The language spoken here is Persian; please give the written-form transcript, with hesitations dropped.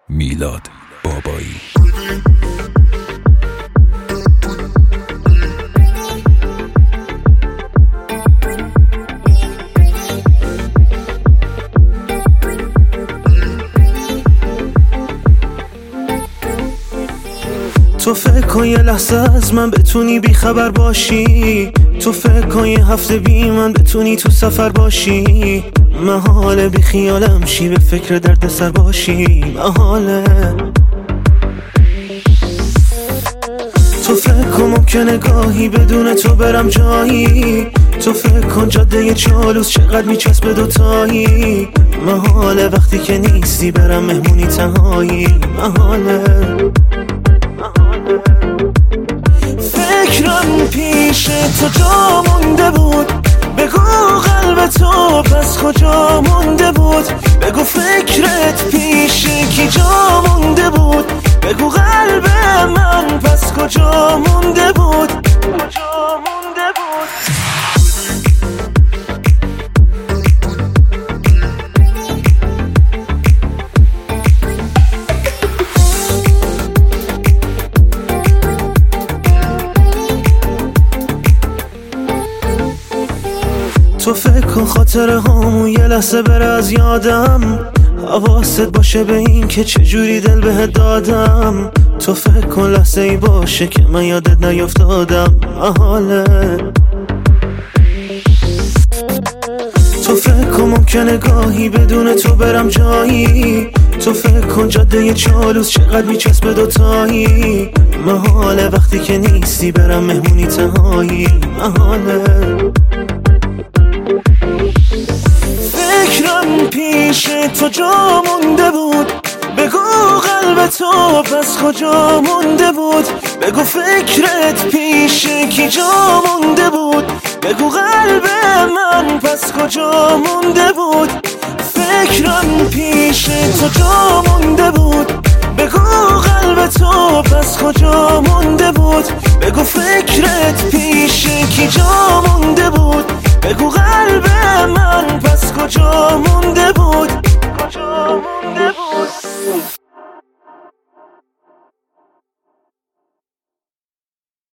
میلاد بابایی. تو فکر کن یه لحظه از من بتونی بی خبر باشی، تو فکر کن یه هفته بی من بتونی تو سفر باشی، محاله بی خیالم شی به فکر درد سر باشی، محاله. تو فکر کن ممکنه گاهی بدون تو برم جایی، تو فکر کن جاده چالوس چقدر میچسبه دوتایی، محاله وقتی که نیستی برم مهمونی تنهایی، محاله. فکرم پیش تو جا مونده بود، بگو قلب تو پس کجا مونده بود، بگو فکرت پیش کی جا مونده بود، بگو قلب من پس کجا مونده بود، کجا مونده بود. تو فکر کن خاطره هامون یه لحظه بره از یادم، حواست باشه به این که چجوری دل بهت دادم، تو فکر کن لحظه ای باشه که من یادت نیفتادم، محاله. تو فکر کن ممکنه گاهی بدون تو برم جایی، تو فکر کن جاده چالوس چقدر میچسبه دوتایی، محاله وقتی که نیستی برم مهمونی تنهایی، محاله. فکرم پیش تو جا مونده بود، بگو قلب تو پس کجا مونده بود، بگو فکرت پیش کی جا مونده بود، بگو قلب من پس کجا مونده بود. فکرم پیش تو جا مونده بود، بگو قلب تو پس کجا مونده بود، بگو فکرت پیش کی جا مونده بود، بگو قلب من پس